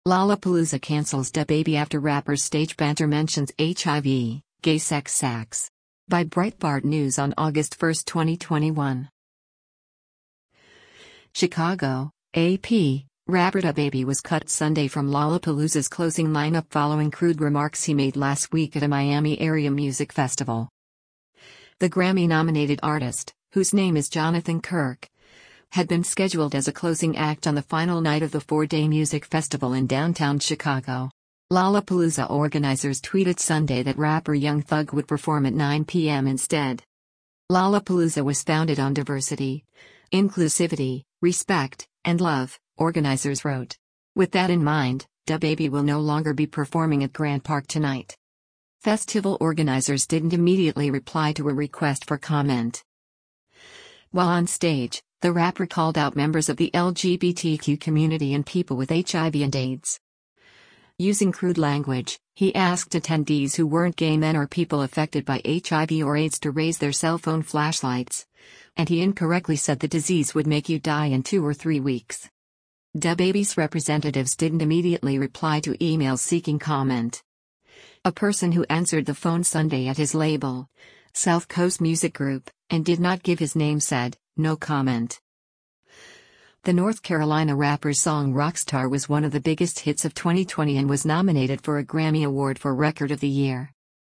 Lollapalooza cancels DaBaby after rapper's stage banter mentions HIV, gay sex sacks. By Breitbart News on August 1, 2021. Chicago, AP. Rapper DaBaby was cut Sunday from Lollapalooza's closing lineup following crude remarks he made last week at a Miami area music festival. The Grammy-nominated artist, whose name is Jonathan Kirk, had been scheduled as a closing act on the final night of the four-day music festival in downtown Chicago. Lollapalooza organizers tweeted Sunday that rapper Young Thug would perform at 9 p.m. instead. Lollapalooza was founded on diversity, inclusivity, respect, and love, organizers wrote. With that in mind, DaBaby will no longer be performing at Grant Park tonight. Festival organizers didn't immediately reply to a request for comment. While on stage, the rapper called out members of the LGBTQ community and people with HIV and AIDS. Using crude language, he asked attendees who weren't gay men or people affected by HIV or AIDS to raise their cell phone flashlights. And he incorrectly said the disease would make you die in 2 or 3 weeks. DaBaby's representatives didn't immediately reply to emails seeking comment. A person who answered the phone Sunday at his label, South Coast Music Group, and did not give his name said, "No comment." The North Carolina rapper's song Rockstar was one of the biggest hits of 2020 and was nominated for a Grammy Award for Record of the Year.